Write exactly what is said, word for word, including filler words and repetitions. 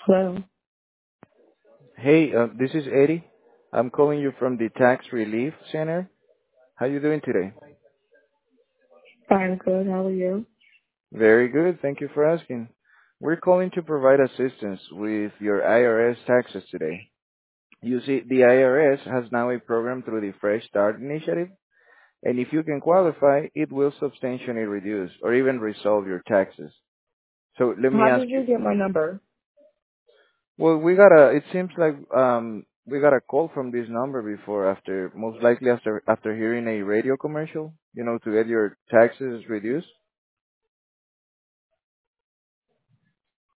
Hello. Hey, uh, this is Eddie. I'm calling you from the Tax Relief Center. How you doing today? I'm good. How are you? Very good. Thank you for asking. We're calling to provide assistance with your I R S taxes today. You see, the I R S has now a program through the Fresh Start Initiative, and if you can qualify, it will substantially reduce or even resolve your taxes. So let me How ask did you. you get my number? Well, we got a. It seems like um we got a call from this number before. After most likely after after hearing a radio commercial, you know, to get your taxes reduced.